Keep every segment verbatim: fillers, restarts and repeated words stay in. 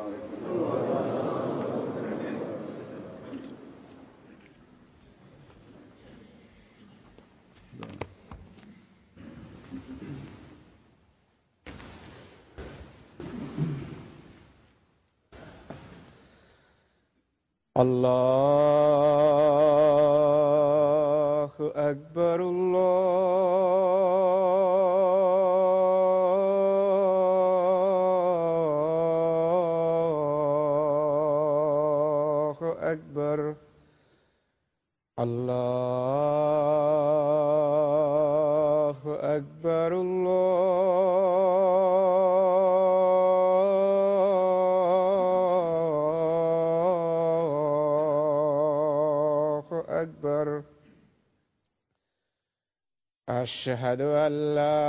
الله أكبر الله أكبر الله أكبر أكبر. أشهد أن لا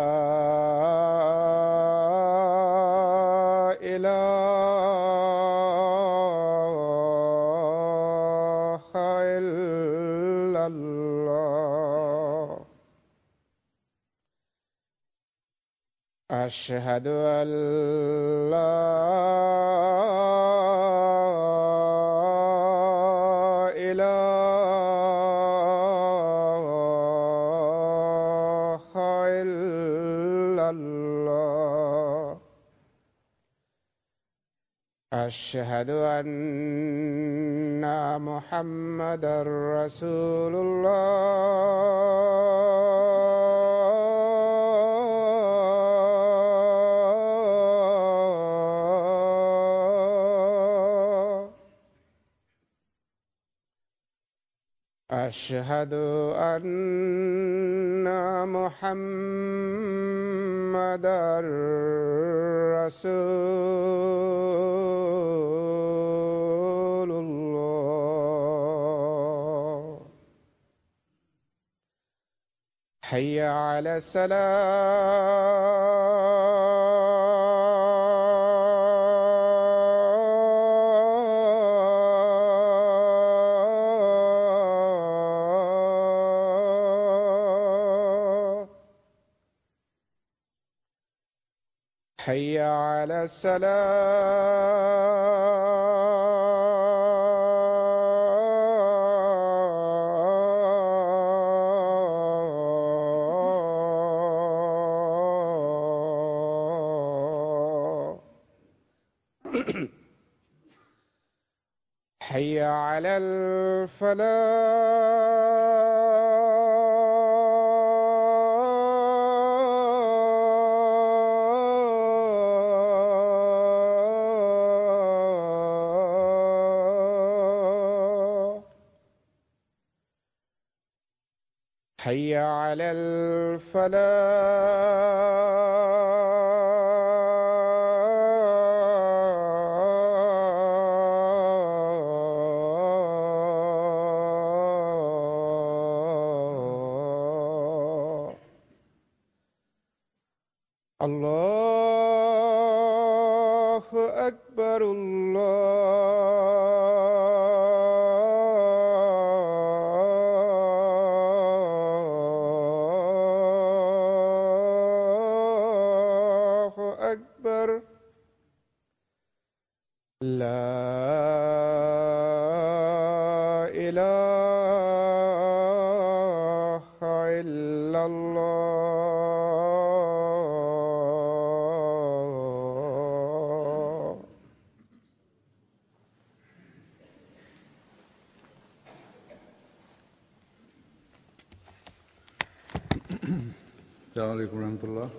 إله إلا الله. أشهد أن لا أشهد أن محمدًا رسول الله. أشهد أن محمدًا رسول الله. حي على الصلاة. حي على الصلاة. حي على الفلاح. حي على الفلاح. الله أكبر الله أكبر. لا إله إلا الله. السلام عليكم ورحمة الله.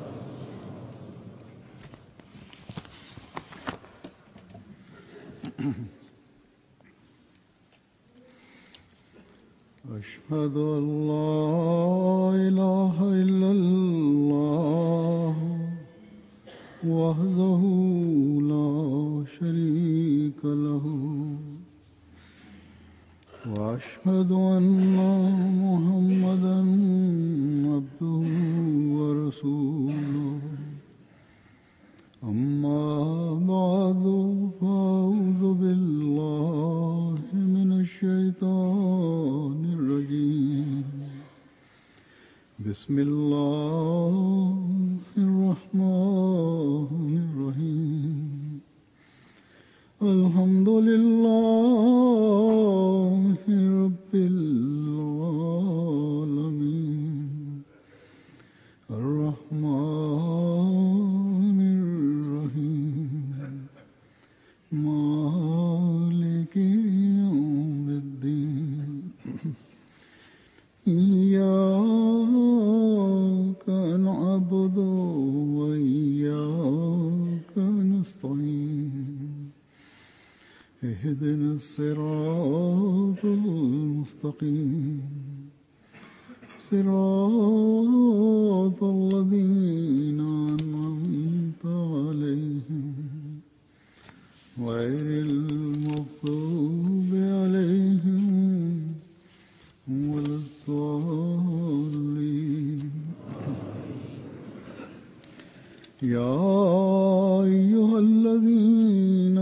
أشهد أن لا إله إلا الله وحده لا شريك له وأشهد أن محمدًا عبده ورسوله. أما بعد فأعوذ بالله من الشيطان الرجيم. بسم الله الرحمن الرحيم. الحمد لله رب العالمين الرحمن الرحيم مالك يوم الدين إياك نعبد وإياك نستعين اهدنا الصراط المستقيم صراط الذين أنعمت عليهم غير المغضوب عليهم ولا الضالين يا أيها الذين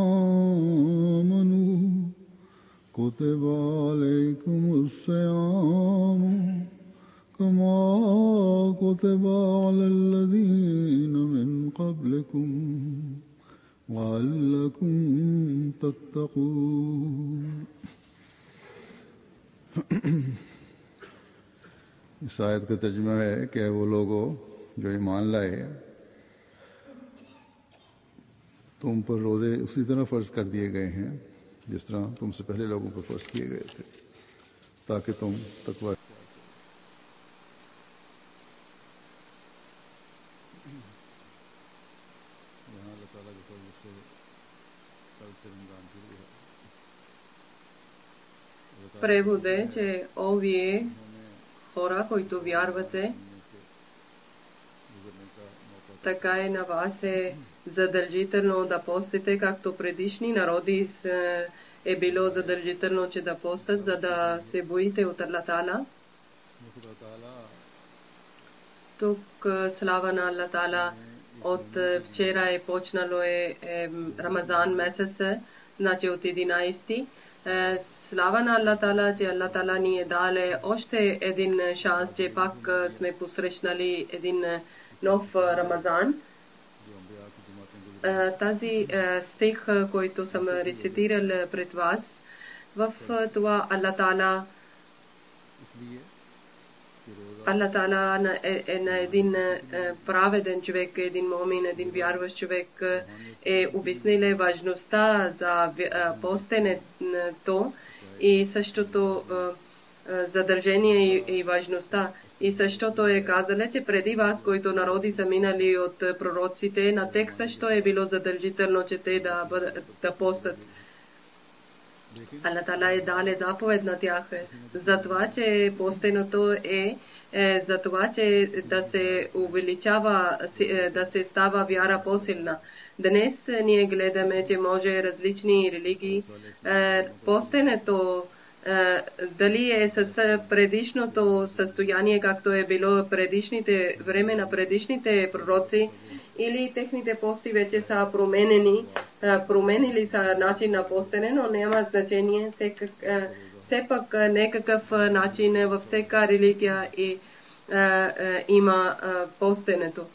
آمنوا كتب عليكم الصيام كما كتب على الذين من قبلكم لعلكم تتقون इस आयत का तर्जुमा है कि वो लोगों जो ईमान लाए तुम पर रोज़े उसी तरह फ़र्ज़ कर दिए गए हैं जिस तरह तुमसे पहले लोगों पर फ़र्ज़ किए गए थे ताकि तुम तकवा यहाँ अल्लाह ताला के फज़ल से कल से रमज़ान शुरू है। Превод е, че овие хора, които вярвате, така и на вас е задължително да постите, както предишни народи е било задължително, че да постат, за да се боите от Аллах Таала. Тук слава на Аллах Таала от вчера е почнало е, е Рамазан месец, значи от единайсети. Слава на Аллах Таала, че Аллах Таала ни е дал още един шанс, че пак сме посрещнали един нов Рамазан. Тази стих, който съм рецитирал пред вас, в това Аллах Таала Аллах Таала е на един праведен човек, един момин, един вярващ човек е обяснил важността за постенето и същото задължение и важността. И същото е казало, че преди вас, които народи са минали от пророците, на тях също е било задължително, че те да, да постат. Аллах Таала е дал заповед на тях за това, че постеното е, е за това, че да се увеличава, да се става вяра по-силна. Днес ние гледаме, че може различни религии. Е, постенето е, дали е с предишното състояние, както е било предишните време на предишните пророци, или техните пости вече са променени, променили са начин на постене, но няма значение. Все пак некакъв начин във всяка религия и, а, а, има а, постенето.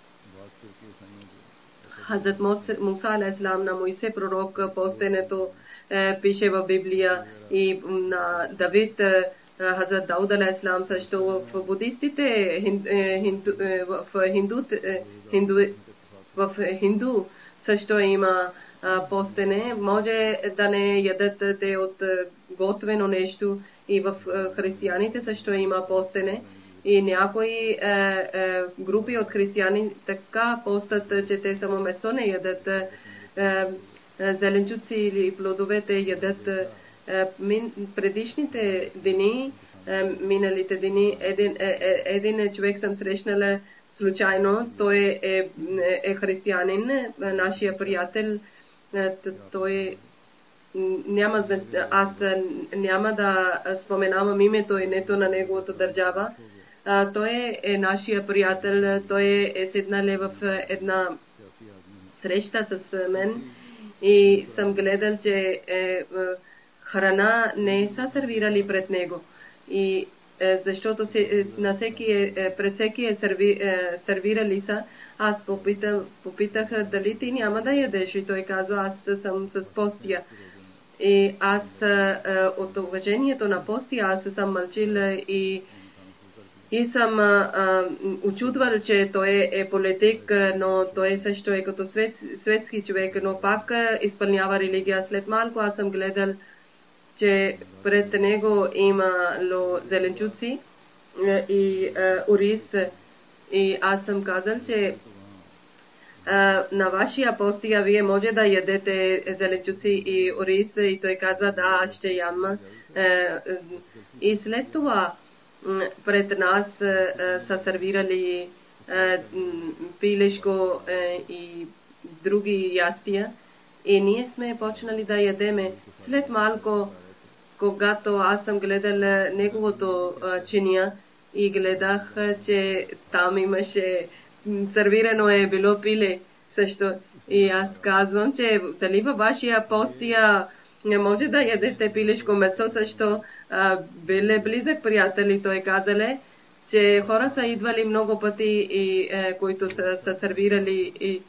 Хазрат Муса алейхиссалам на Моисе пророк постенето е, пише в Библия и на Давид Хазрат Дауд алейхиссалам също. В будистите, хинду, в хинду, хинду, в хинду също има а, постене. Може да не ядат те от готвено нещо и в християните също има постене. И някои е, е, групи от християни така постат, че те само месо не ядат, е, е, зеленчуци или плодовете ядат. Е, мин, предишните дни, е, миналите дни, един, е, е, един човек съм срещнала случайно, той е, е, е християнин, нашия приятел, е, той няма, аз няма да споменавам името и нето на неговото държава. Uh, той е нашия приятел, той е седнал в една среща с мен и съм гледал, че е, храна не са сервирали пред него. И защото си, на всеки, пред всеки е серви, сервирали са. Аз попитах, попитах дали ти няма да ядеш и той казва, аз съм с постия. И аз от уважението на постия аз съм мълчил и И съм а, учудвал, че той е политик, но той също е като свет, светски човек, но пак а, изпълнява религия. След малко аз съм гледал, че пред него имало зеленчуци и а, ориз. И аз съм казал, че а, на вашия постия вие може да ядете зеленчуци и ориз. И той казва, да, аз ще ям. А, и след това пред нас са сервирали пилешко и други ястия и ние сме почнали да ядеме. След малко, когато аз съм гледал неговото чиния и гледах, че там имаше сервирано е било пиле също. И аз казвам, че дали във вашия постия не може да ядете пилешко месо също. Били близък приятели, той казале, че хора са идвали много пъти, и, е, които са, са сервирали и,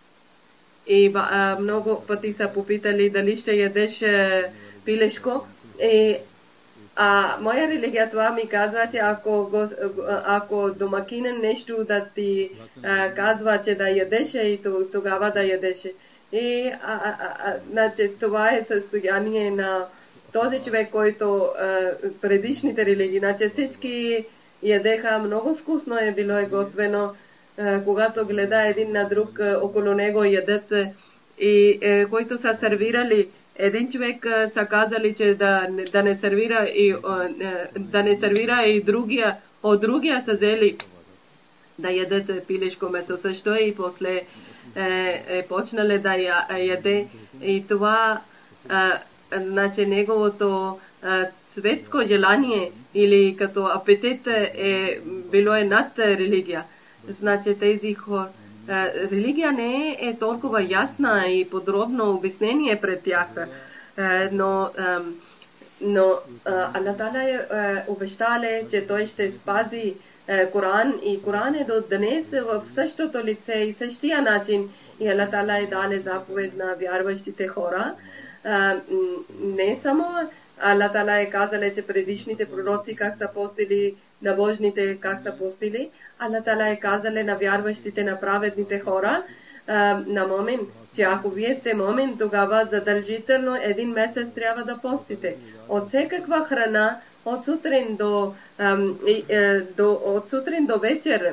и а, много пъти са попитали дали ще ядеш е, пилешко. И, а моя религия това ми казва, че ако, ако домакинен нещо да ти а, казва, че да ядеш и тогава да ядеш. И а, а, а, значи, това е състояние на този човек, който а, предишните религии, значи всички ядеха, много вкусно е било и готвено, а, когато гледа един на друг а, около него ядат и а, които са сервирали, един човек а, са казали, че да, да не сервира и а, да не сервира и другия, от другия са взели да ядат пилешко месо също и после е, е почнали да я, яде и това а, значи неговото а, светско желание или като апетит е било е над религия. Значи тези хора, религия не е, е толкова ясна и подробно обяснение пред тях, а, но, а, но Аллах Таала е обещале, че той ще спази Коран и Коран е до днес в същото лице и същия начин и Аллах Таала е даде заповед на вярващите хора. Uh, не само Аллах Таала е казал, че предишните пророци как са постили, набожните как са постили, Аллах Таала е казал на вярващите, на праведните хора, uh, на момент, че ако вие сте момент, тогава задължително един месец трябва да постите. От всекаква храна, от сутрин до, um, uh, до, от сутрин до вечер,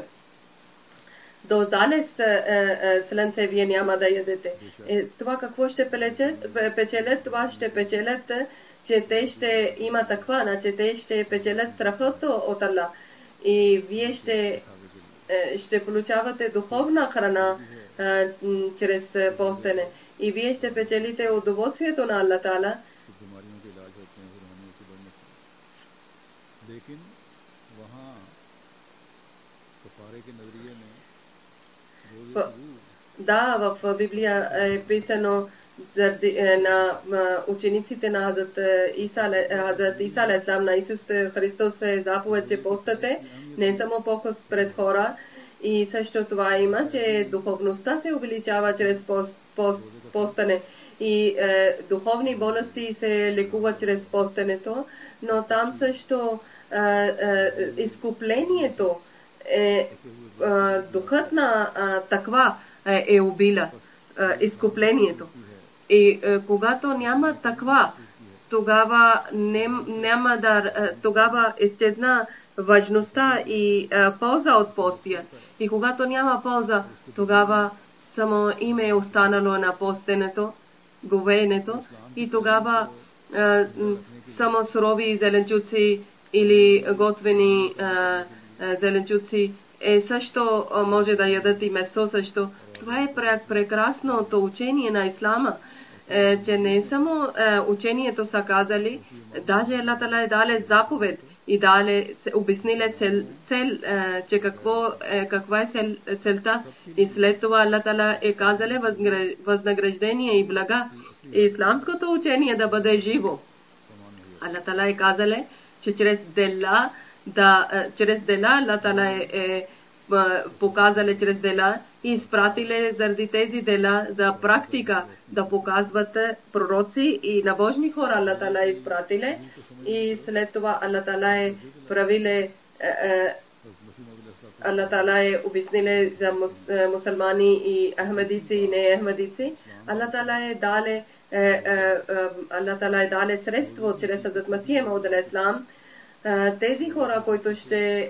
до залез слънце вие няма да ядете. Е, това какво ще печелят? Това ще печелят, че те ще има таква, значи те ще печелят страхото от Аллах. И вие ще, ще получавате духовна храна а, чрез постене. И вие ще печелите удоволствието на Аллах Таала. Да, в Библия е писано на учениците на Хазрат Иса, Хазрат Иса алейхиссалам, на Исус Христос е заповед, че постате не само покос пред хора. И също това има, че духовността се увеличава чрез пост, пост, постане. И е, духовни болести се лекуват чрез постенето, но там също е, е, изкуплението е, е духът на е, таква е, е убила е, изкуплението. И е, когато няма таква, тогава не, няма да, е, тогава изчезна важността и е, полза от постия. И когато няма полза, тогава само име е останало на постенето, говеенето, и тогава е, само сурови зеленчуци или готвени е, е, зеленчуци е също може да ядат и месо също. Това е прекрасното учение на Ислама, е, че не само е, учението са казали, даже Аллах Таала е дали заповед и дали обяснили цел, цел е, че какво, е, каква е цел, целта, и след това Аллах Таала е казали възнаграждение и блага. И исламското учение да бъде живо. Аллах Таала е казали, че чрез дела да чрез дела Аллах Таала е показале чрез дела и изпратиле заради тези дела за практика да показват пророци и набожни хора Аллах Таала е изпратиле и след това Аллах Таала е правиле Аллах Таала е обясниле за мусулмани и ахмадици и не ахмадици. Аллах Таала е дале Аллах Таала е дале средство чрез Хазрат Масих Мауд алейхиссалам. Тези хора, които ще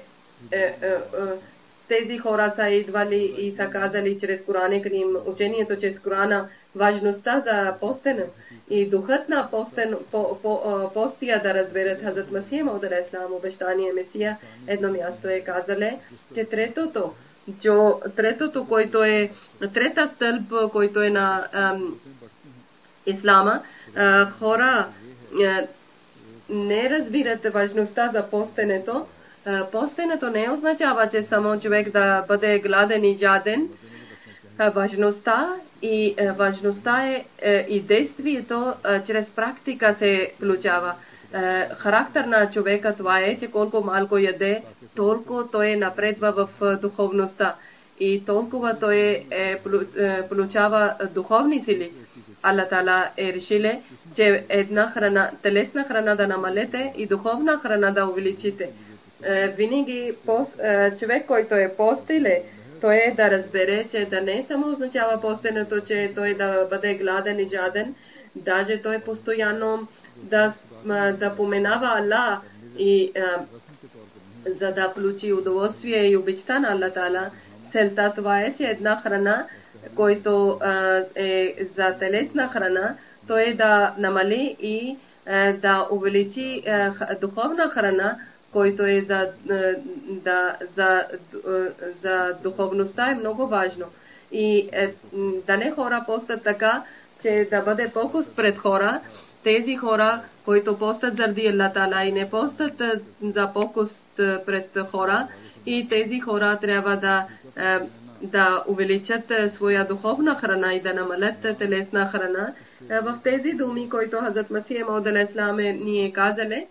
тези хора са идвали и са казали чрез Корана Карим, учението чрез Корана, важността за постена и духът на постен, по, по, постия да разберат Хазрат Масих Мауд алейхиссалам, обещание Месия. Едно място е казале, че третото, че третото, който е трета стълб, който е на ам, Ислама, а, хора а, не разбират важността за постенето. Постенето не означава, че само човек да бъде гладен и жаден. Важността и важността е и действието чрез практика се получава. Характер на човека това е, че колко малко яде, толкова той напредва в духовността и толкова той е, получава духовни сили. Аллах Таала е решиле, че една храна, телесна храна да намалете и духовна храна да увеличите. Винаги човек, който е постиле, той е да разбере, че да не само означава постенето, че той да бъде гладен и жаден, даже той постоянно да, да поменава Аллах и за да получи удоволствие и обичта на Аллах Таала. Целта това е, че една храна, който е за телесна храна, той да намали и да увеличи духовна храна, който е за, да, за, за духовността е много важно. И е, да не хора постат така, че да бъде покуст пред хора. Тези хора, които постат заради Аллах Таала и не постат за покуст пред хора, и тези хора трябва да, да увеличат своя духовна храна и да намалят телесна храна. В тези думи, които Хазрат Масих Мауд алейхиссалам ни е казали,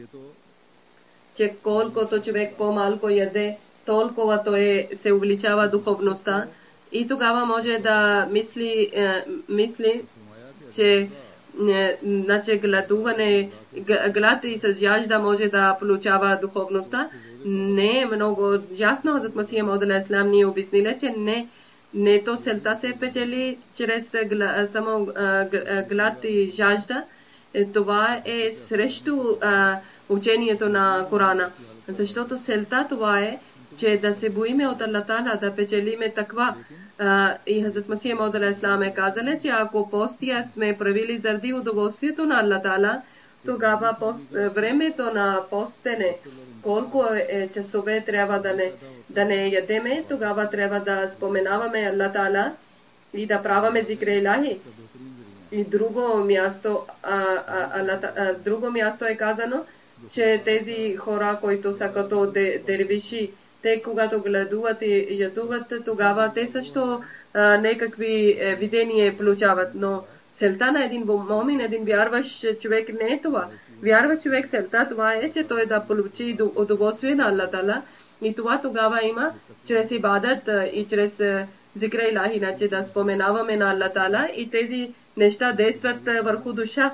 че колкото човек по-малко яде, толкова той се увеличава духовността и тогава може да мисли, е, мисли че е, значи гладуване, глад и с жажда може да получава духовността. Не е много ясно. Хазрат Масих Мауд алейхиссалам ни обяснили, че не, не то целта се печели чрез гла, само глад и жажда. Това е срещу учението на Корана. Защото целта това е, че да се боиме от Аллах Таала, да печелиме таква. И Хазрат Масих Мауд алейхиссалам е казали, че ако постия сме правили заради удоволствието на Аллах Таала, тогава пост, времето на постене, колко е часове трябва да не, да не ядеме, тогава трябва да споменаваме Аллах Таала и да праваме зикр илахи. И друго място, а, а, а, а, друго място е казано, че тези хора, които са като дервиши, те когато гладуват и ядуват, тогава те също а, някакви е, видения получават. Но целта на един момин, един вярващ човек не е това. Вярващ човек целта това е, че той да получи удоволствие на Аллах Таала. И това тогава има чрез ибадат и чрез зикр илахи, иначе да споменаваме на Аллах Таала и тези неща действат върху душа.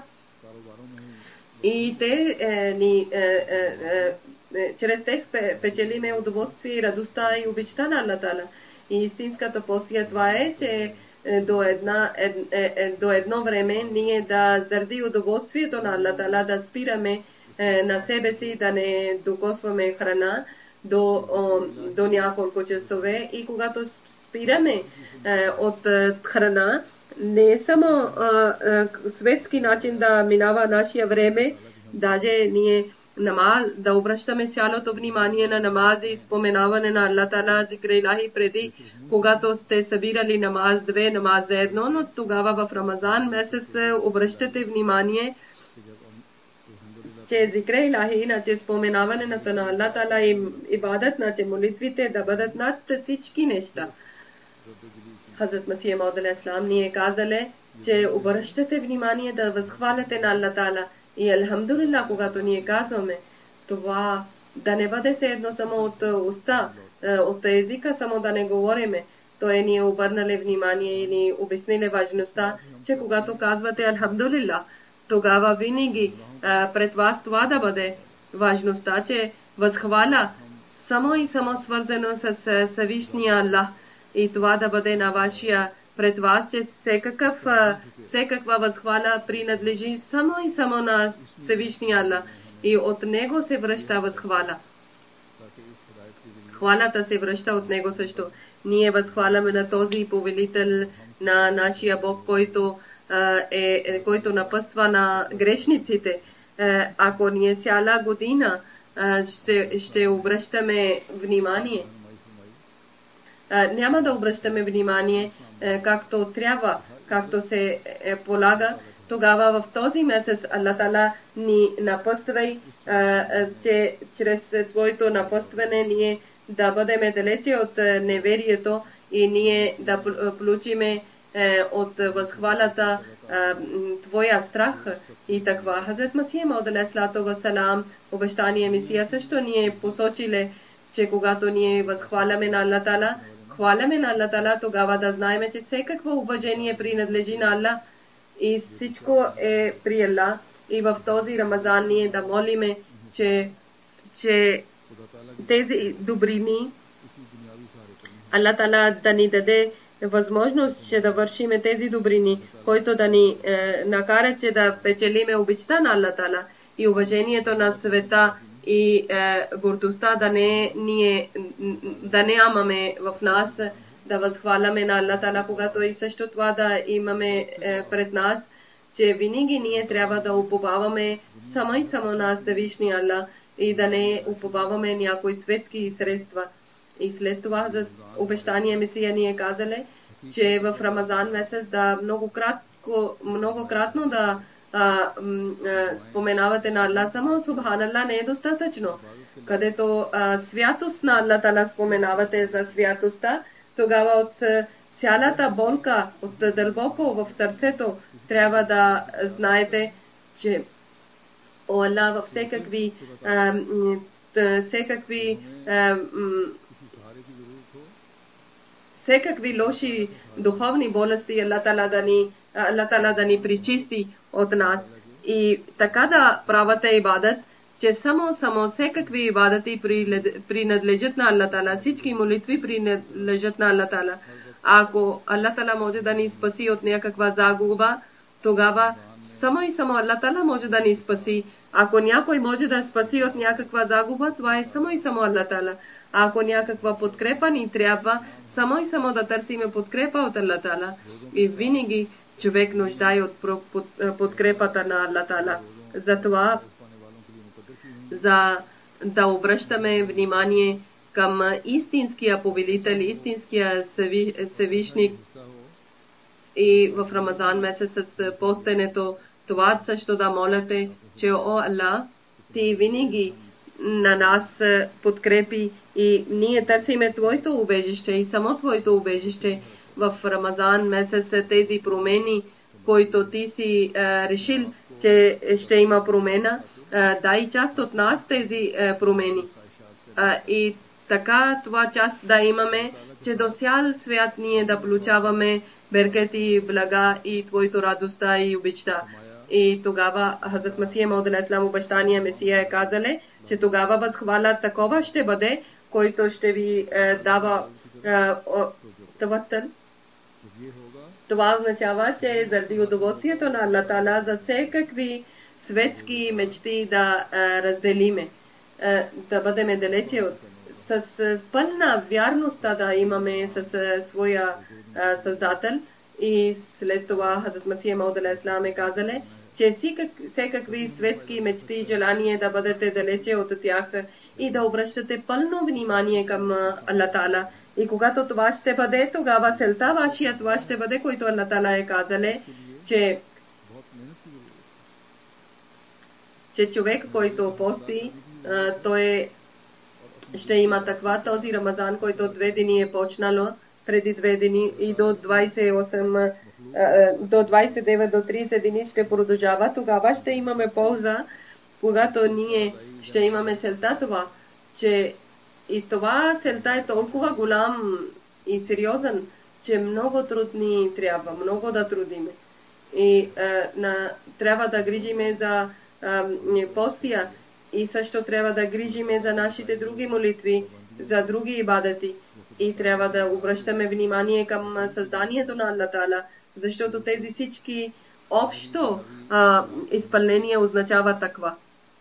И те е, ни е, е, е, чрез тях печелиме удоволствие и радостта и обичта на Аллах Таала. И истинската постия това е, че до, една, е, е, до едно време ние да заради удоволствието на Аллах Таала да спираме е, на себе си, да не докосваме храна до, о, до няколко часове. И когато спираме е, от е, храна, не само а, а, светски начин да минава нашия време, даже ние намаз, да обръщаме цялото внимание на намази, споменаване на Аллах Таала, зикр илахи преди, когато сте събирали намаз две, намаз едно, но тогава в Рамазан месец обръщате внимание, че зикр илахи, иначе споменаване на Аллах Таала и ибадат, наче молитвите да бъдат над всички неща. Хазрат Масих Мауд алейхиссалам ни е казали, че обръщате внимание да възхваляте на Аллах Таала. И алхамдулилlah, когато ние казваме, това Да не бъде се едно само от уста, от езика, само да не говориме. То е ние обърнали внимание и ни обяснили важността, че когато казвате Алхамдулилlah, тогава винаги а, пред вас това да бъде важността, че възхваля само и само свързано с Съвишния Аллах и това да бъде на вашия пред вас, че всекакъв, всекаква възхваля принадлежи само и само на Съвишния Аллах и от него се връща възхваля. Хвалата се връща от него също. Ние възхваляме на този повелител на нашия Бог, който е, който напъства на грешниците. Ако ние цяла година ще, ще обръщаме внимание, няма да обръщаме внимание както трябва, както се полага, тогава в този месец Аллах Тала ни напъствай, че чрез Твоето напъстване ние да бъдем далече от неверието и ние да получиме от възхвалата Твоя страх и таква. Хазрат Масия Мауд алейхиссалату вассалам, обещание Месия също ни е посочиле, че когато ние възхваляме на Аллах Тала, хваляме на Аллах Тала, тогава да знаем, че всекакво уважение принадлежи на Аллах и всичко е при Аллах. И в този Рамазан ние да молиме, че, че тези добрини Аллах Тала да ни даде възможност, че да вършиме тези добрини, които да ни е, накарат, че да печелиме обичта на Аллах Тала и уважението на света и е, гордостта да не, ние, да не имаме в нас, да възхваляме на Аллах Тала, когато и също това да имаме е, пред нас, че винаги ние трябва да уповаваме само и само на Всевишния Аллах и да не уповаваме някои светски средства. И след това за обещание Месия ни е казали, че в Рамазан месец да многократко, многократно да а, м, а, споменавате на Аллах, само Субханаллах не е достатъчно. Където а, святост на Аллах Тала споменавате за святостта, тогава от цялата болка, от дълбоко в сърцето трябва да знаете, че о Аллах във всекакви а, всекакви а, всекакви лоши духовни болести Аллах Тала да ни, Аллах Тала да ни причисти от нас. И така да правите ибадат, че само, само всекакви ибадати принадлежат на Аллах Тала, всички молитви принадлежат на Аллах Тала. Ако Аллах Тала може да ни спаси от някаква загуба, тогава само и само Аллах Тала може да ни спаси. Ако някой може да спаси от някаква загуба, това е само и само Аллах Тала. Ако някаква подкрепа ни трябва, само и само да търсиме подкрепа от Аллах Тала. И винаги човек нуждае от подкрепата на Аллах Тала. Затова за да обръщаме внимание към истинския повелител, истинския Всевишник и в Рамазан месец с постенето, това също да моляте, че о Аллах, ти винаги на нас подкрепи и ние търсиме Твоето убежище и само Твоето убежище в Рамазан месец тези промени, които ти си а, решил, че ще има промена, а, дай част от нас тези а, промени. А, и така това част да имаме, че до цял свят ние да получаваме беркети, блага и Твоето радостта и обичта. И тогава Хазрат Масия Мауд алейхиссалам обещание Месия е казале, че тогава възхваля такова ще бъде, който ще ви е, дава е, таваттал. Това означава, че заради удоволствието на Аллах Тала за всекакви светски мечти да е, разделиме, е, да бъдем далече от с, с пълна вярност да имаме с е, своя е, Създател. И след това Хазрат Масия Мауд алейхиссалам е казале, че всекакви светски мечти и желания да бъдете далече от тях и да обръщате пълно внимание към Аллах Тала. И когато това ще бъде, тогава целта вашия това ще бъде, който Аллах Тала е казале, че, че човек, който пости, той ще има таква този Рамазан, който две дни е почнало, преди две дни и до двадесет и осем до двадесет и девет до тридесет дни ще продължава, тогава ще имаме полза, когато ние ще имаме целта това, че и това целта е толкова голям и сериозен, че много труд ни трябва, много да трудиме. И а, на, трябва да грижиме за а, постия и също трябва да грижиме за нашите други молитви, за други ибадати. И трябва да обръщаме внимание към създанието на Аллах Таала, защото тези всички общо а, изпълнение означава таква.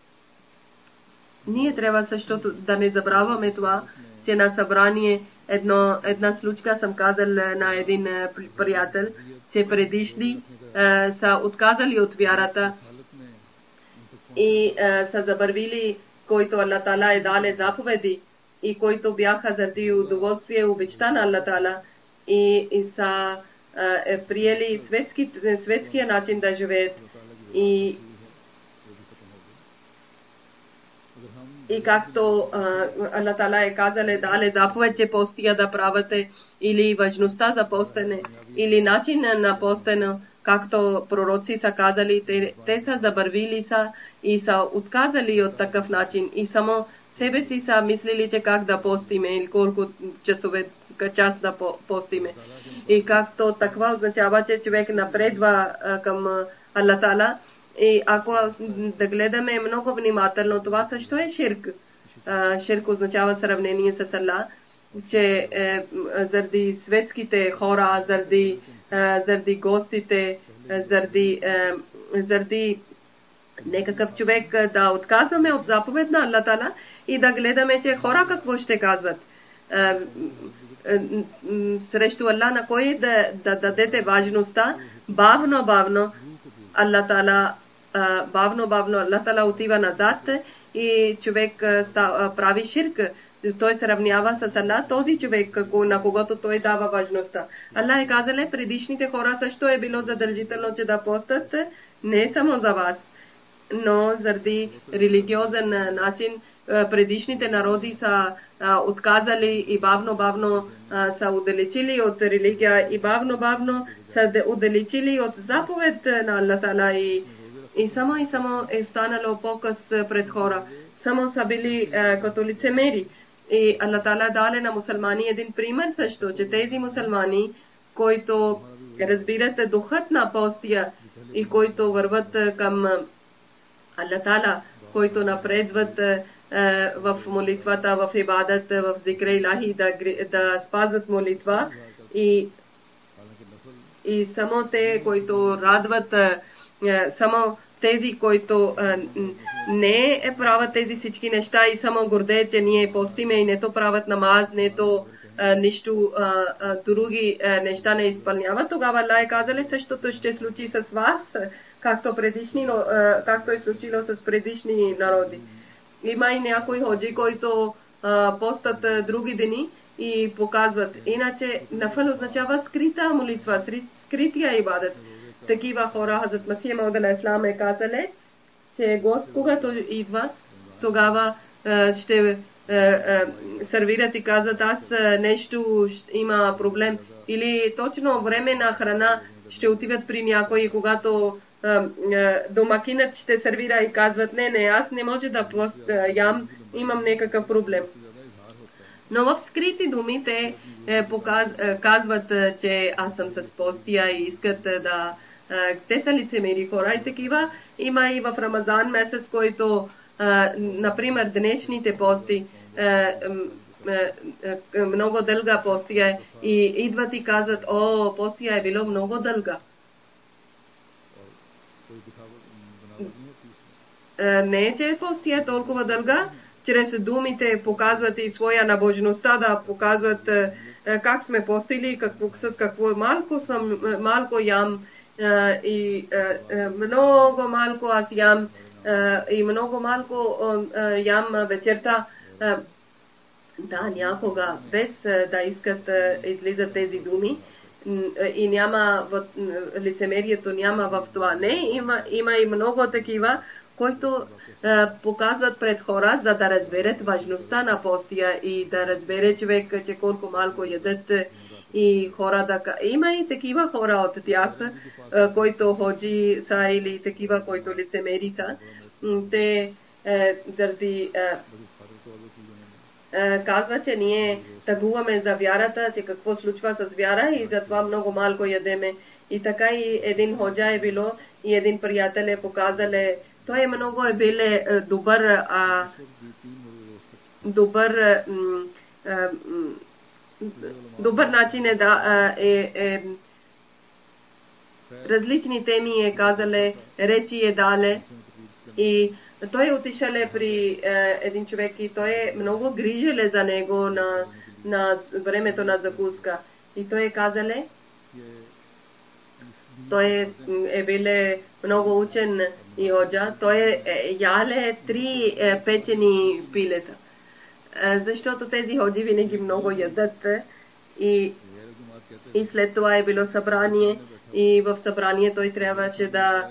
Ние трябва също да не забравяме това, че на събрание едно, една случка съм казал на един приятел, че предишни а, са отказали от вярата и а, са забравили, който Аллах Таала е дале заповеди и които бяха заради удоволствие и обичта на Аллах Таала и, и са е, приели светски, светския начин да живеят и И както Аллах Таала е казал, дале заповед, че постия да правите, или важността за постене, или начин на постене, както пророци са казали, те, те са забравили са и са отказали от такъв начин и само себе си са мислили, че как да постиме или колко часове час да постиме. И както такова означава, че човек напредва към Аллах Таала. И ако да гледаме много внимателно, това също е ширк. Ширк означава сравнение с Аллах, че е, заради светските хора, заради, е, заради гостите, заради, е, заради некакъв човек да отказваме от заповед на Аллах Таала и да гледаме, че хора какво ще казват. Е, е, срещу Аллах на кой да, да дадете важността, бавно, бавно Аллах Таала бавно, бавно Аллах Таала отива назад и човек ста, прави ширк. Той се равнява с Аллах, този човек, на когото той дава важността. Аллах е казал, предишните хора също е било задължително, че да постат не само за вас, но заради религиозен начин предишните народи са отказали и бавно-бавно са отдалечили от религия и бавно-бавно са отдалечили от заповед на Аллах Таала и И само и само е останало показ пред хора. Само са били е, като лицемери. И Аллах Таала даде на мусулмани един пример също, че тези мусулмани, които разбират духът на постия и които върват към Аллах Таала, които напредват е, в молитвата, в ибадат, в зикра илахи, да, да спазват молитва и, и само те, които радват само тези, които а, не е правят тези всички неща и само гордеят, че ние постиме и не то правят намаз, не то а, нищо а, а, други а, неща не изпълняват, тогава Аллах е казали, същото ще случи с вас, както, предишни, а, както е случило с предишни народи. Има и някои ходжи, които а, постат а, други дни и показват. Иначе нафъл означава скрита молитва, скрития ибадат. Такива хора, Хазрат Масих Мауд алейхиссалам е казали, че гост, когато идва, тогава е, ще е, е, сервират и казват, аз нещо има проблем. Или точно време на храна ще отиват при някой, когато е, е, домакинът ще сервира и казват, не, не, аз не може да пост, е, ям, имам някакъв проблем. Но в скрити думи те е, показ, е, казват, е, че аз съм с постия и искат е, да те са лицемери хора и такива. Има и в Рамазан месец, който, например, днешните пости, много дълга постия и идват и казват, о, постия е било много дълга. Не е, че постия е толкова дълга, чрез думите показват и своя набожността, да показват как сме постили, какво, с какво малко, съм, малко ям, Uh, и uh, uh, много малко аз ям uh, и много малко uh, ям вечерта. Uh, да, някога без uh, да искат uh, излизат тези думи uh, и няма в, uh, лицемерието няма в това. Не, има, има и много такива, които uh, показват пред хора, за да разберат важността на постия и да разбере човек, че колко малко ядат и хора да... Има и такива хора от тях, които ходжи са или такива, които лицемери са. Те заради казва, че ние тъгуваме за вярата, че какво случва с вяра и затова много малко ядеме. И така и един ходжа е било и един приятел е показале, той е много е биле добър, а, добър, м, а, м, добър начин е да е, е, различни теми е казале, речи е дале и той е отишале при е, един човек и той е много грижеле за него на, на времето на закуска. И той е казале, той е, е биле много учен и ходжа, той е, е яле три е, печени пилета. Е, защото тези ходжи винаги много ядат и, и след това е било събрание и в събрание той трябваше да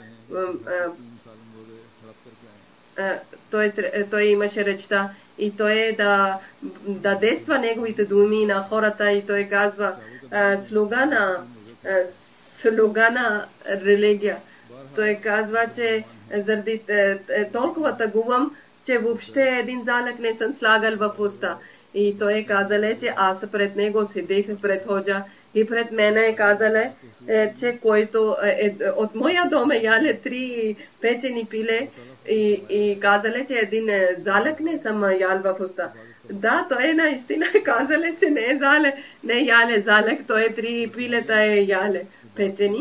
е, е, той, той имаше речта и той е да, да действа неговите думи на хората и той казва е, слуга на е, слуга на религия. Той казва, че заради е, е, толкова тъгувам, че въобще един залък не съм слагал в уста. И той е казале, че аз пред него седех пред ходжа и пред мене е казале, е, че който е, е, от моя дом е яле три печени пиле и, и казале, че един залък не съм ял в уста. Да, той е наистина казале, че не е зале, не е яле залък, той е три пилета е яле печени.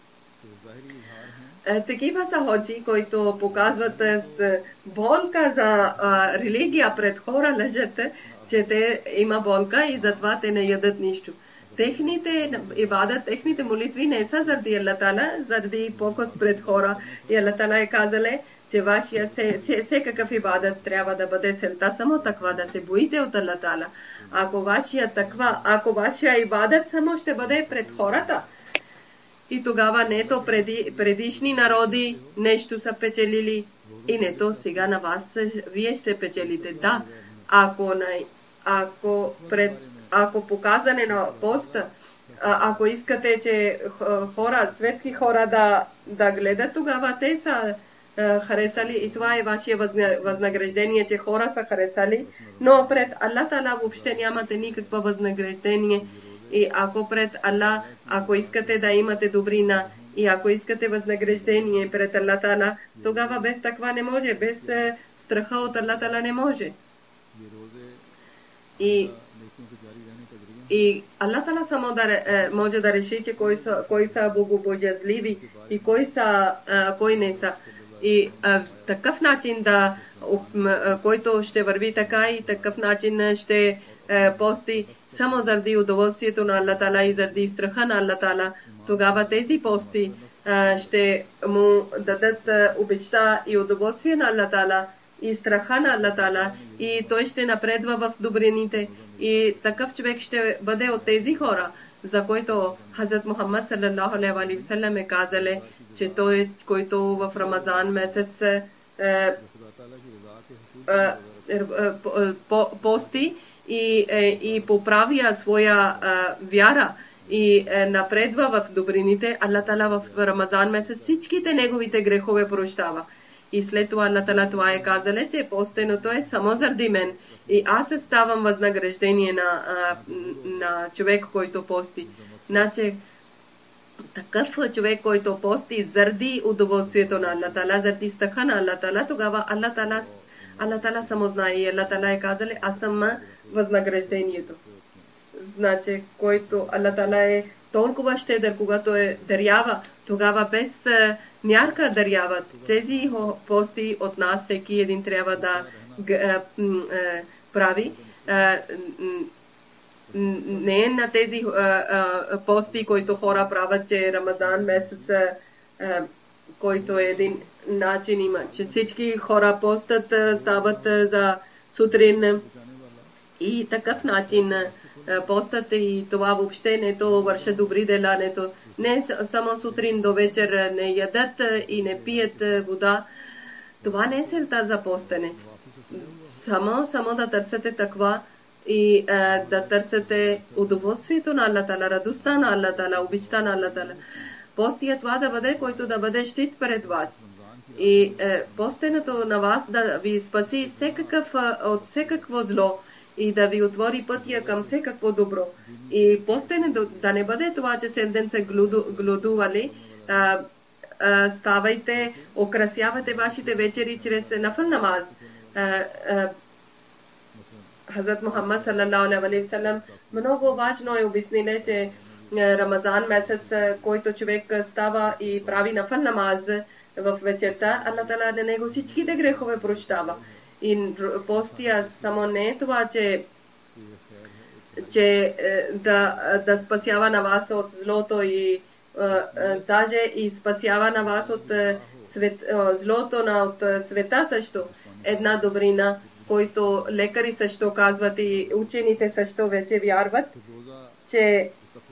Такива са ходжи, които показват болка за а, религия пред хора лежат, че те има болка и затова те не ядат нищо. Техните ибадат, техните молитви не са заради Аллах Тала, заради покос пред хора. И Аллах Тала е казале, че вашия всекакъв ибадат трябва да бъде селта само таква, да се боите от Аллах Тала. Ако вашия таква, ако вашия ибадат само ще бъде пред хората, и тогава нето преди, предишни народи нещо са печелили и нето сега на вас вие ще печелите. Да, ако, на, ако, пред, ако показане на поста, ако искате, че хора, светски хора да, да гледат, тогава те са харесали и това е вашия възнаграждение, че хора са харесали, но пред Аллах Тала въобще нямате никакво възнаграждение. И ако пред Аллах, ако искате да имате добрина и ако искате възнаграждение пред Аллах Тала, тогава без таква не може, без страха от Аллах Тала не може. И, и Аллах Тала само да, може да реши, че кои са, кои са богобоязливи и кои, са, кои не са. И а, такъв начин да, който ще върви така и такъв начин ще пости само заради удоволствието на Аллах Тала и заради страха на Аллах Тала, тогава тези пости ще му дадат обичта и удоволствие на Аллах Тала и страха на Аллах Тала и той ще напредва в добрините и такъв човек ще бъде от тези хора, за който Хазрат Мухаммад саллаллаху алейхи ва саллям е казале, че той, който в Рамазан месец е, е, е, пости и, е, и поправя своя е, вяра и е, напредва в добрините, Аллах Тала в Рамазан месец всичките неговите грехове прощава. И след това Аллах Тала това е казале, че постеното е само заради мен. И аз ставам възнаграждение на, на човек, който пости. Значи, такъв човек, който пости заради удоволствието на Аллах Тала, заради страха на Аллах Тала, тогава Аллах Тала, Аллах Тала само знае. И Аллах Тала е казали, аз съм възнаграждението. Значи, който Аллах Тала е толкова щедър, когато е дарява, тогава без мярка даряват. Тези пости от нас всеки един трябва да прави. Не е на тези пости, които хора правят, че Рамадан месец, който е един начин има, че всички хора постат, стават за сутрин и такъв начин постат и това въобще не то върши добри дела, не то не само сутрин до вечер не ядат и не пият вода. Това не е целта за постене. Само, само да търсите таква и а, да търсите удоволствието на Аллах Тала, радостта на Аллах Тала, обичта на Аллах Тала. Пост е това да бъде, който да бъде щит пред вас. И е, постенето на вас да ви спаси всекакъв, от всекакво зло и да ви отвори пътя към всекакво добро. И постене да не бъде това, че седем ден се гладували, а, а, ставайте, украсявате вашите вечери чрез нафъл намаз. Хазрат Мухаммад саллалаху алейхи ва саллям много важно е обяснили, че Рамазан месец, който човек става и прави нафъл намаз в вечерта, Аллах Таала на него всичките грехове прощава. И постия само не е това, че, че да, да спасява на вас от злото и даже и спасява на вас от свет, злото на от света също. Една добрина, който лекари също казват и учените също вече вярват, че,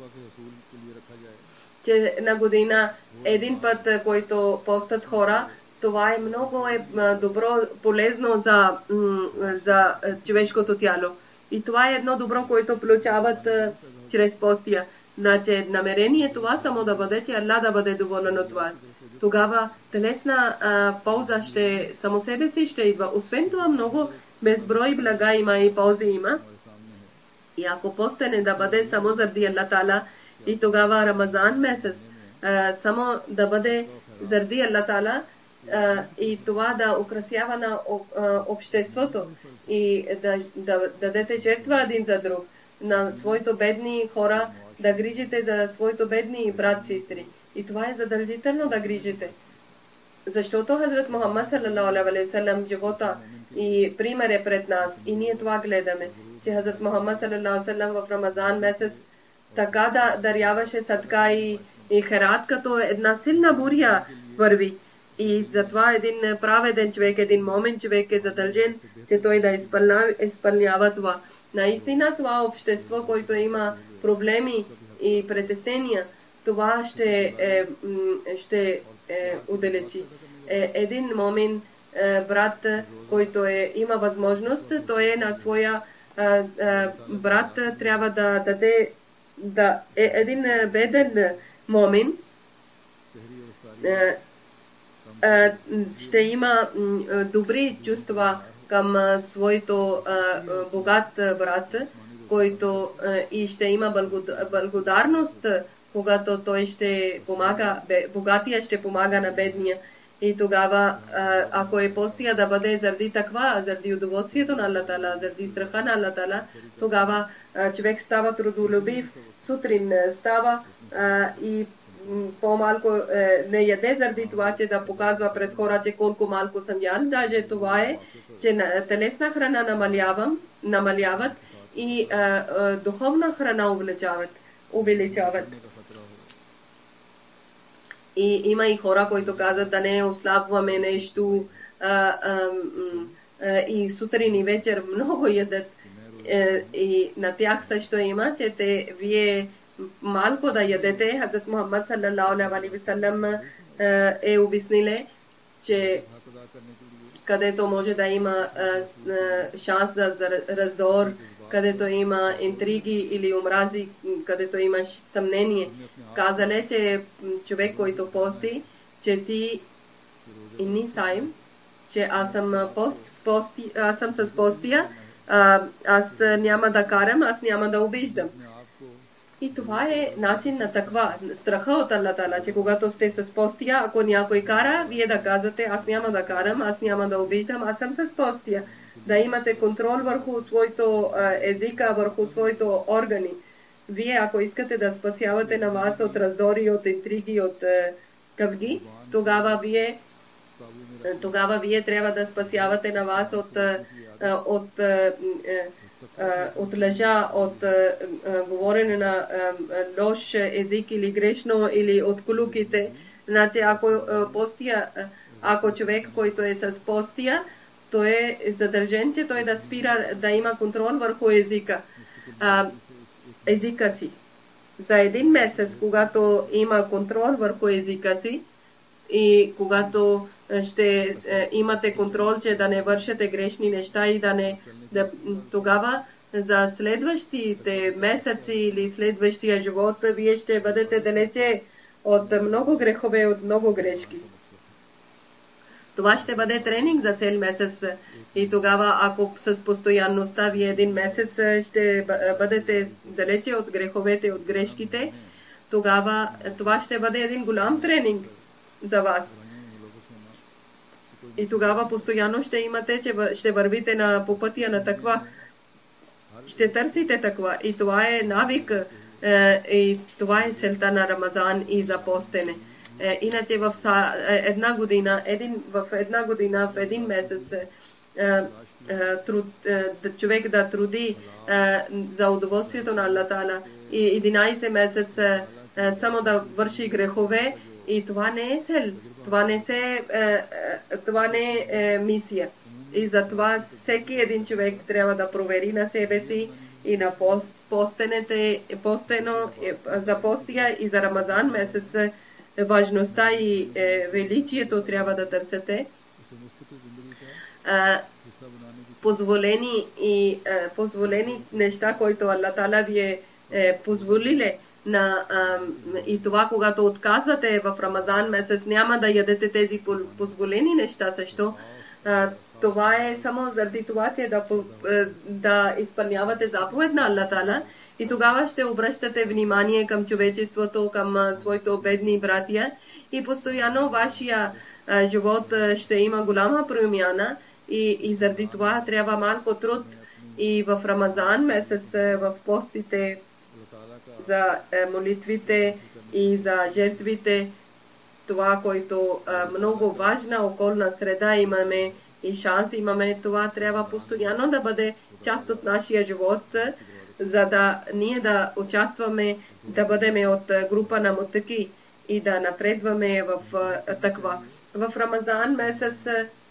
че на година един път, който постат хора, това е много е добро, полезно за, за човешкото тяло. И това е едно добро, което получават чрез постия. Значи намерение това само да бъде, че Аллах да бъде доволен от вас. Тогава телесна а, полза ще само себе си ще идва. Освен това много безброй блага има и ползи има. И ако постене да бъде само заради Аллах Таала, и тогава Рамазан месец а, само да бъде заради Аллах Таала, а, и това да украсява на а, обществото и да, да, да дадете жертва един за друг на своите бедни хора, да грижите за своите бедни брат, сестри. И това е задължително да грижите. Защото Хазрат Мухаммад саллалаху алейхи ва саллям живота и пример е пред нас. И ние това гледаме, че Хазрат Мухаммад саллалаху алейхи ва саллям в Рамазан месец така да даряваше садка и, и херат, като една силна буря върви. И затова един праведен човек, един момен човек е задължен, че той да изпълнява, изпълнява това. Наистина това общество, което има проблеми и притеснения, това ще, е, ще е, удалечи. Е, един момин, е, брат, който е, има възможност, той е на своя е, е, брат, трябва да даде да, е, един беден момин, е, е, ще има е, добри чувства към е, своето е, богат брат, който е, и ще има благодарност, когато той ще помага, богатия ще помага на бедния. И тогава, ако е постия да бъде заради таква, заради удоволствието на Аллах Таала, заради страха на Аллах Таала, тогава човек става трудолюбив, сутрин става и по-малко не яде заради това, че да показва пред хора, че колко малко съм ял. Даже това е, че телесна храна намалявам, намаляват и а, а, духовна храна увеличават. увеличават. И има и хора, които казват да не ослабваме нещо а, а, а, и сутрин и вечер много ядат. Е, и на тях също има, че те вие малко да ядете. Хазрат Мухаммад саллалаху алейхи ва саллям е обяснили, че където може да има а, а, шанс за, за раздор, където има интриги или омрази, където имаш съмнение. Казале, че човек, който пости, че ти inni сайм, че аз съм, пост, пости, аз съм с постия, а, аз няма да карам, аз няма да обиждам. И това е начин на таква страха от Аллах Таала, че когато сте с постия, ако някой кара, вие да казвате, аз няма да карам, аз няма да обиждам, аз съм с постия. Да имате контрол върху своето езика, върху своите органи. Вие, ако искате да спасявате на вас от раздори, от интриги, от къвги, тогава вие, тогава вие трябва да спасявате на вас от, от, от, от лъжа, от говорене на лош език или грешно, или от клюките. Значи, ако постия, ако човек, който е с постия, той е задължен, че той да спира, да има контрол върху езика, а, езика си. За един месец, когато има контрол върху езика си и когато ще е, имате контрол, че да не вършите грешни неща и да не... Да, тогава за следващите месеци или следващия живот, вие ще бъдете далече от много грехове, от много грешки. Това ще бъде тренинг за цел месец. И тогава, ако с постоянността вие един месец ще бъдете далече от греховете, от грешките, тогава това ще бъде един голям тренинг за вас. И тогава постоянно ще имате, че ще вървите на, по пътя на таква. Ще търсите таква. И това е навик. И това е целта на Рамазан и за постене. Иначе в една година, един, в една година, в един месец, труд, човек да труди за удоволствието на Аллах Таала и единайсет месеца само да върши грехове, и това не е цел, това не, се, това не е мисия. И затова всеки един човек трябва да провери на себе си и на пост, постените, постено, за постия и за Рамазан месец важността и е, величието трябва да търсите. А, позволени и а, позволени неща, които Аллах Таала ви е, е позволили на, а, и това, когато отказвате в Рамазан месец, няма да ядете тези позволени неща също. А, това е само заради това, че да, да изпълнявате заповед на Аллах Таала. И тогава ще обръщате внимание към човечеството, към своите бедни братия, и постоянно вашия а, живот а, ще има голяма промяна, и, и заради това трябва малко труд. И в Рамазан месец, в постите, за е, молитвите и за жертвите, това, което е много важна околна среда имаме и шанс имаме, това трябва постоянно да бъде част от нашия живот, за да ние да участваме, да бъдем от група на мутаки и да напредваме в таква. В Рамазан месец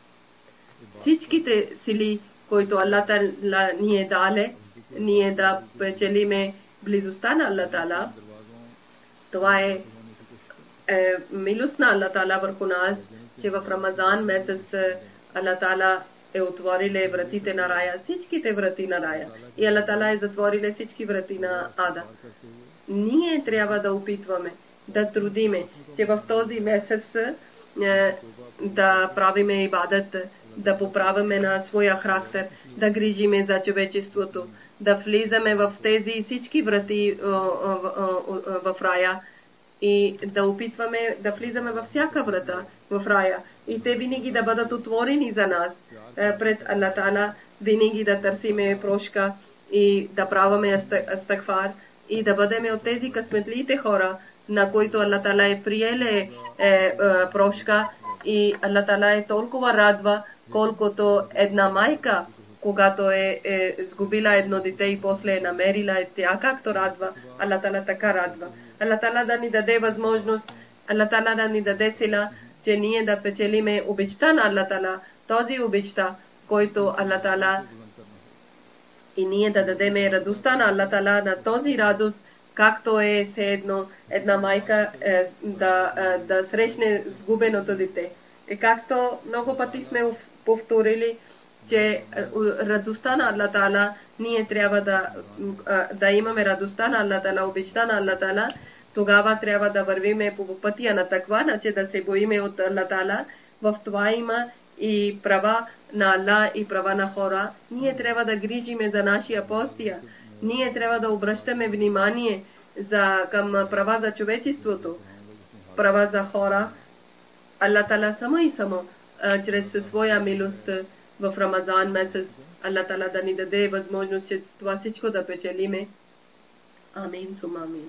всичките сили, които Аллах Таала ни е дале, ние да печелиме близостта на Аллах Таала. Това е, е милост на Аллах Таала върху нас, че в Рамазан месец Аллах Таала е отвориле вратите на рая, всичките врати на рая. И Аллах Таала е затвориле всички врати на ада. Ние трябва да опитваме, да трудиме, че в този месец е, да правиме ибадат, да поправяме на своя характер, да грижиме за човечеството, да влизаме в тези всички врати в рая и да опитваме да влизаме във всяка врата в рая. И те винаги да бъдат отворени за нас пред Аллах Таала, винаги да търсиме прошка и да правиме астагфар и да бъдем от тези късметлите хора, на които Аллах Таала е приеле е, прошка, и Аллах Таала е толкова радва, колкото една майка, когато е, е сгубила едно дете и после е намерила е тя, както радва, Аллах Таала така радва. Аллах Таала да ни даде възможност, Аллах Таала да ни даде сила, че ние да печелиме обичта на Аллах Таала, този обичта, който Аллах Таала, и ние да дадеме радостта на Аллах Таала, на този радост, както е все едно една майка е, да, е, да срещне сгубеното дете. И както много пъти сме повторили, че радостта на Аллах Таала, ние трябва да, да имаме радостта на Аллах Таала, обичта на Аллах Таала, тогава трябва да вървиме по пътя на таква, значи да се боиме от Аллах Таала. В това има и права на Аллах и права на хора. Ние трябва да грижиме за нашия постия. Ние трябва да обръщаме внимание за, към права за човечеството, права за хора. Аллах Таала само и само а, чрез своя милост в Рамазан месец, Аллах Таала да ни даде възможност, че това всичко да печелиме. Амин, сум амин.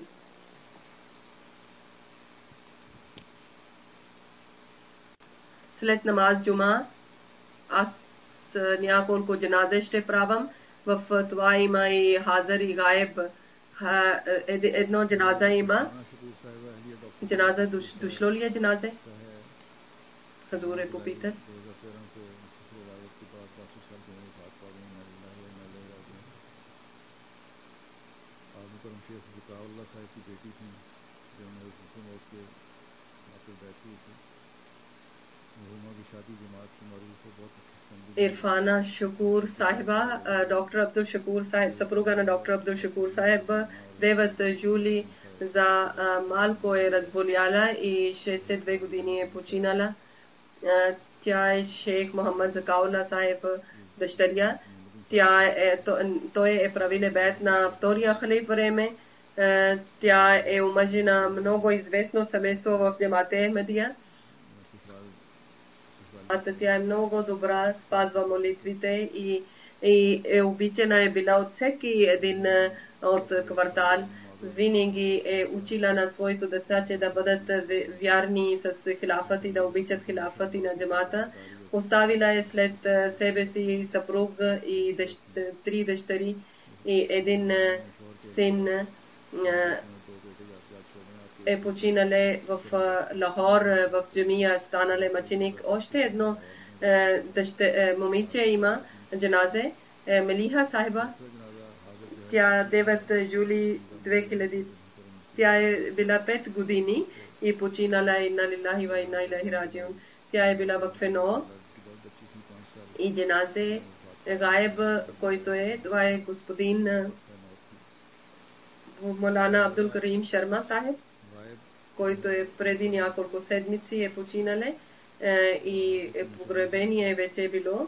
След намаз джума, аз няколко джаназе ще правам. В това има и хазар и гаеб. Едно джаназа има. Джаназа дошло ли е джаназе? Хазур е попита. Irfana Shakur Sahiba, uh, Doctor Abdul Shakur Sahib, supruga na Doctor Abdul Shakur Sahib, девет жули за uh, малко е разболяла и шестдесет и две години е починала. Uh, Тя е шейх Мохаммад Закаула Сахеб Дъщеря. Тя е, то, той е правиле бед на втория халиф време. Тя е омъжена много известно семейство в Джамате Ахмедия. Тя е много добра, спазва молитвите и, и е обичана е била от всеки един от квартал. Винаги е учила на своите деца, че да бъдат вярни с хилафът и да обичат хилафът и на джамата. Оставила е след себе си съпруг и дъщ, три дъщери и един син е починале в Лахор, в джамия станале мъченик. Още едно дъще, момиче има джаназе, Мелиха Сахиба. Тя девет юли две хиляди. Тя е била пет години и починала инна лилахи ва инна илайхи раджиун. Тя е била в Фено и джаназе гаеб, който е, това е господин Молана Абдул Карим Шарма Сахеб, който е преди няколко седмици е починале и погребение вече е било.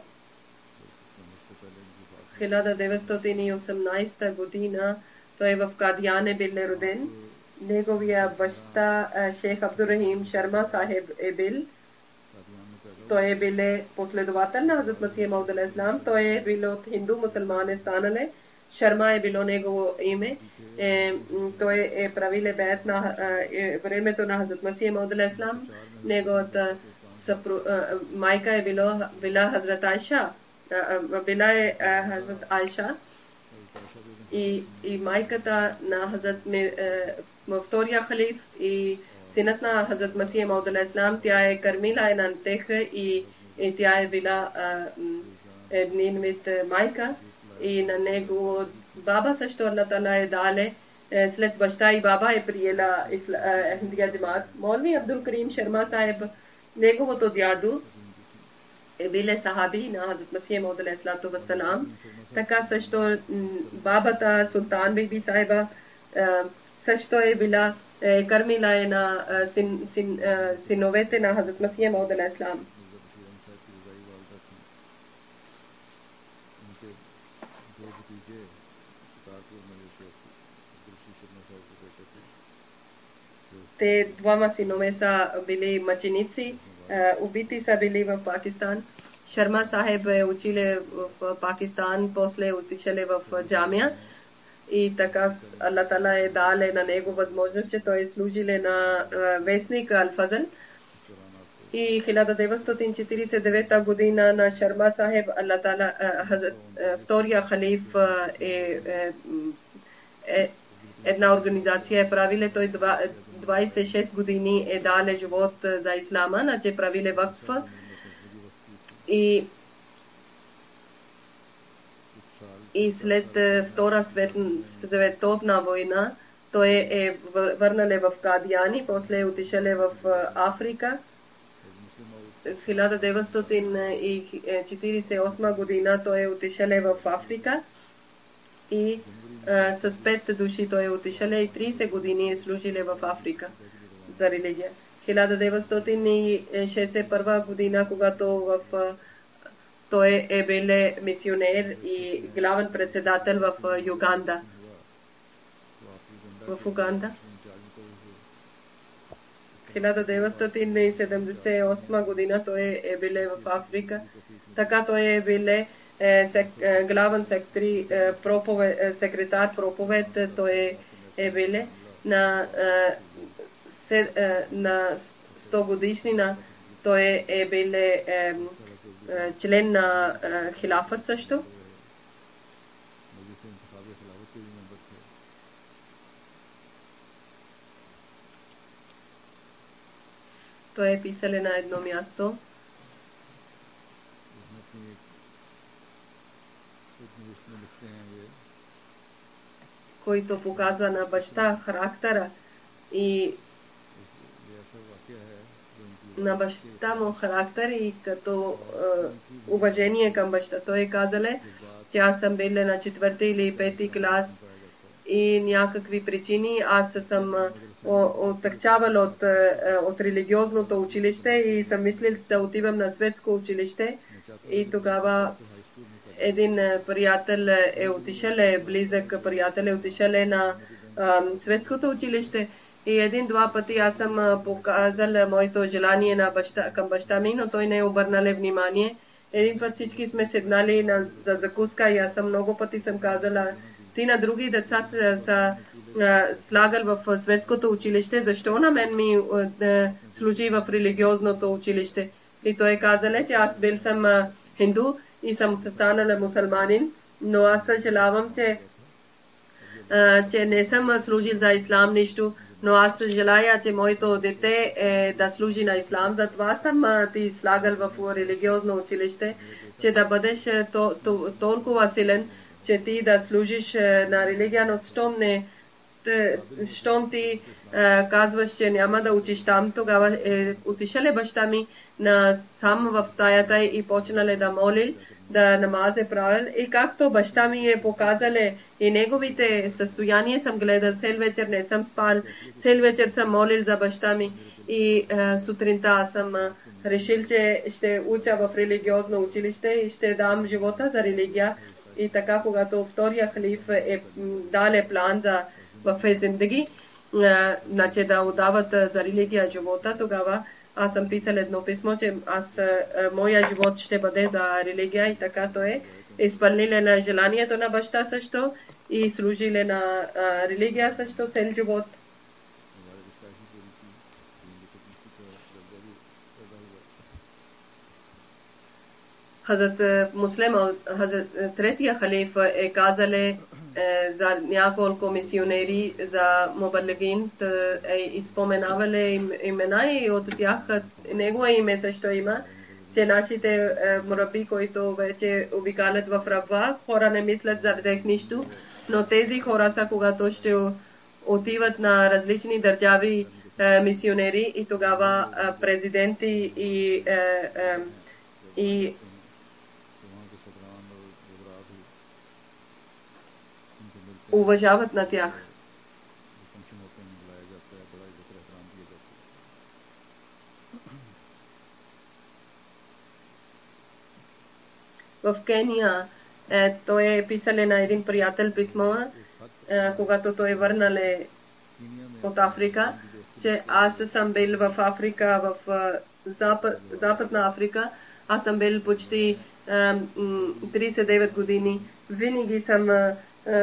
хиляда деветстотин и осемнадесета година той е в Кадиян е бил роден. Неговия баща шейх Абдурахим Шарма Сахеб е бил. Той е бил последовател на Хазрат Масих Мауд алейхи салам. Той е бил от хинду мусулмане станале. Шарма е било негово име. Е, той е правиле бед на е, времето на Хазрат Масих Мауд алейхи салам. Неговата съпру, е, майка е било, била Хазрат Айша. Била е Хазрат Айша и, и майката на Хазрат втория халиф и синът на Хазрат Масих Мауд алейхи салам. Тя е кърмила една тех и, и тя е била един вид майка и на него баба също Аллах Таала е дале след баща и баба е приела Ахмадия джамат. Молви Абдул Карим Шарма Сахеб, неговото дядо е биле сахаби на Хазрат Масих Мауд алейхи салату вассалам. Така също бабата Султан Биби Сахиба също е била кърмила е на син, син, синовете на Хазрат Масих Мауд алейхи салам. Те двама синове са били мъченици, убити са били в Пакистан. Шарма Сахеб е училе в Пакистан, после отишеле в джамия и така Аллах Таала е дале на него възможност, че той служиле на вестник Ал-Фазл. И хиляда деветстотин четиридесет и девета година на Шарма Сахеб Аллах Таала втория халиф е, е, е една организация е правиле, той двадесет и шест години е дале живот за ислама, значи правиле вакф и и след втора световна война той е върнале в Кадияни, после е отишеле в Африка. хиляда деветстотин четиридесет и осма година той е отишеле в Африка и Uh, с пет души той е отишеле и тридесет години е служиле в Африка за религия. хиляда деветстотин шестдесет и първа година, когато в, uh, той е бил мисионер и главен председател в uh, Юганда. В Уганда. хиляда деветстотин седемдесет и осма година той е бил в Африка. Така той е бил главен секретар проповед, той е бил на на сто годишнина, той е бил член на хилафът също. Той е писал на едно място. Който показва на баща характера и на баща му характер и като е, уважение към баща. Той казале, че аз съм бил на четвърти или пети клас и някакви причини аз съм отърчавал от, от религиозното училище и съм мислил да отивам на светско училище. И тогава един приятел е отишъл, е близък приятел е отишъл на а, светското училище. И един-два пъти аз съм показал моето желание на баща, към баща ми, но той не е обърнал внимание. Един път всички сме седнали на, за закуска и аз съм много пъти съм казала, ти на други деца са, са слагал в светското училище, защо на мен ми а, служи в религиозното училище? И той казал, че аз бил съм а, хинду и съм станал мусулманин, но аз съжалявам, че, а, че не съм служил за ислам нищо, но аз желая, че моето дете е да служи на ислам, затова съм а, ти слагал в религиозно училище, че да бъдеш то, то, толкова силен, че ти да служиш на религия, но щом не щом ти а, казваш, че няма да учиш там, тогава е, отишъл е баща ми на сам в стаята и почнал да молил, да намаз е правил. И както баща ми е показал и неговите състояния съм гледал, цел вечер не съм спал, цел вечер съм молил за баща ми и а, сутринта аз съм а, решил, че ще уча в религиозно училище и ще дам живота за религия. И така, когато втория халиф е даде план за в зиндagi, значи да отдават за религия живота, тогава аз съм писал едно писмо, че аз, моя живот ще бъде за религия и така то е. Изпълнили на желанието на баща също и служили на религия също цел живот. Хазрат Муслим, Хазрат третия халиф е казали за няколко мисионери за мубалигин, е изпоменавали имена и от тях негово име също има, че нашите мураби, които вече обикалят в Рабва, хора не мислят за тях нищо, но тези хора са, когато ще отиват на различни държави мисионери и тогава президенти и, и уважават на тях. В Кения е, той е писал на един приятел писмо, е, когато той върнал от Африка, че аз съм бил в Африка, в запад, Западна Африка, аз съм бил почти е, тридесет и девет години. Винаги съм е,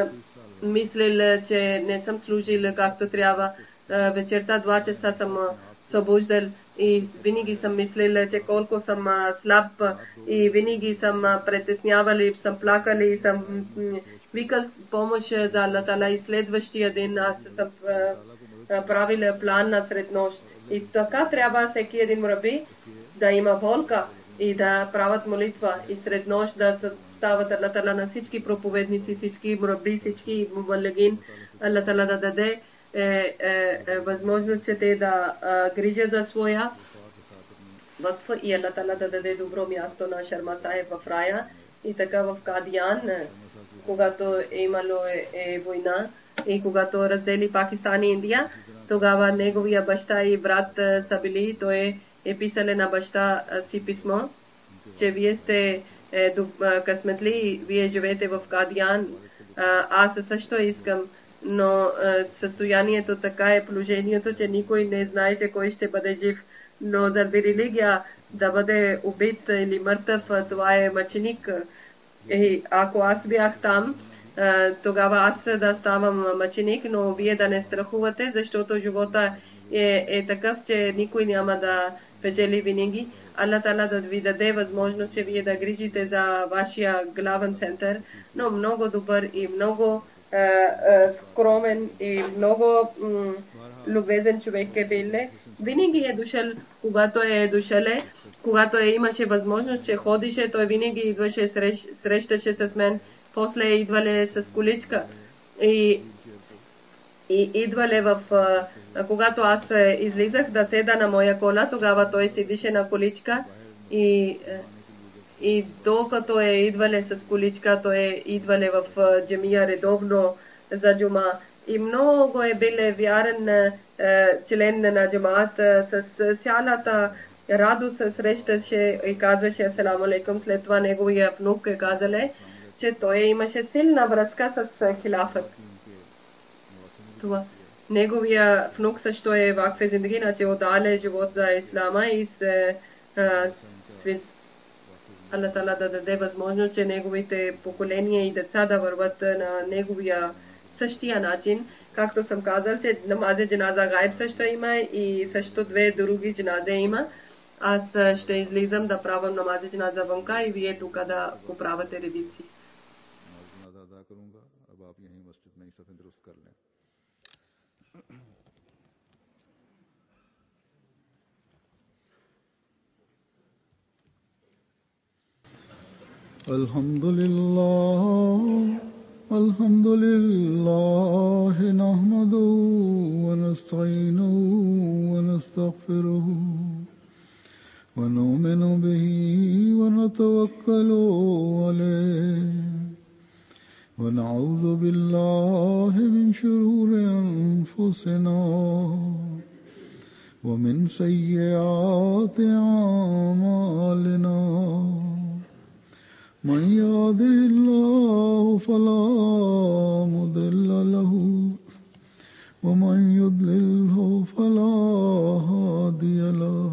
мислил, че не съм служил както трябва. Вечерта два часа съм събуждал и винаги съм мислил, че колко съм слаб и винаги съм притеснявал и съм плакал и съм викал помощ за Аллах Тала и следващия ден аз съм правил план на среднощ. И така трябва всеки един мураби да има волка и да правят молитва и сред нощ да стават Аллах Тала на всички проповедници, всички мураби, всички мубалигин, Аллах Тала да даде е, е, е, възможност, че те да е, грижат за своя вакф и Аллах Тала да даде добро място на Шарма Сахиб в рая. И така в Кадиян, когато е имало е, е, война и когато раздели Пакистан и Индия, тогава неговия баща и брат е, са били, той е писал на баща си писмо, че вие сте е, късметли, вие живеете в Кадиян, аз също искам, но е, състоянието така е положението, че никой не знае, че кой ще бъде жив, но заради религия да бъде убит или мъртъв, това е мъченик. И ако аз бях там, е, тогава аз да ставам мъченик, но вие да не страхувате, защото живота е, е такъв, че никой няма да печели винаги. Аллах Тала да ви даде възможност, че вие да грижите за вашия главен център, но много добър и много е, е, скромен и много м, любезен човек е бил. Винаги е дошъл, когато е дошъл, когато е имаше възможност, че ходише, той винаги идваше, срещ, срещаше с мен, после идвале с количка и, и идвале в... Когато аз излизах да седа на моя кола, тогава той седише на количка и, и докато е идвале с количка, той е идвале в джамия редовно за джума I mnogo je bile vjaren член на джамат с сялата радост се срещаше и казваше асалам алейкум. След това неговия внук казале, че той имаше силна връзка с хилафът. Това. Неговия внук също е вакфе зиндги, значи отдале живот за ислама и се Аллах Таала да даде възможност, че неговите поколения и деца да върват на неговия същия начин. Както съм казал, че намазе джаназа гайб също има и също две други джаназе има. Аз ще излизам да правам намазе джаназа вънка и вие тук да поправяте редици. Alhamdulillah, alhamdulillah, nahmaduhu wa nasta'inuhu wa nastaghfiruhu wa nu'minu bihi wa natawakkalu alayhi wa na'udhu billahi min shururi anfusina wa min sayyiati a'malina. من يهده الله فلا مضل له ومن يضلله فلا هادي له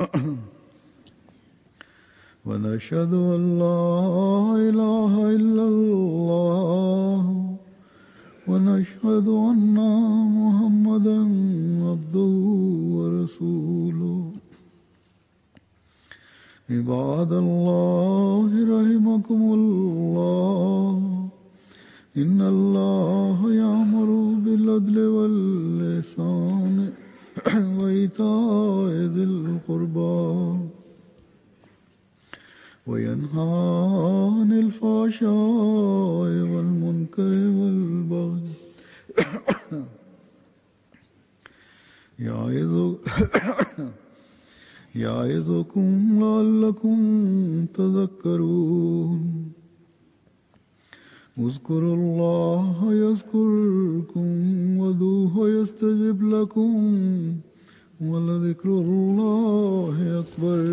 ونشهد أن لا إله إلا الله ونشهد أن محمدا عبده ورسوله. عباد الله رحمكم الله إن الله يأمر بالعدل والإحسان وإيتاء ذي القربى وينهى عن الفحشاء والمنكر والبغي يعظكم يعظكم لعلكم تذكرون. اذكروا الله يذكركم وادعوه يستجب لكم ولذكر الله أكبر.